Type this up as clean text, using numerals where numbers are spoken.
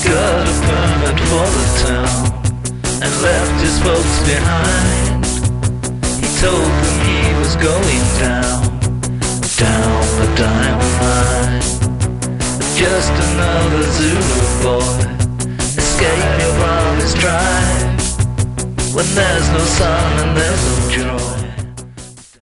got a permit for the town and left his folks behind. He told them he was going down the diamond mine. But just another Zulu boy escaping from his tribe, when there's no sun and there's no joy.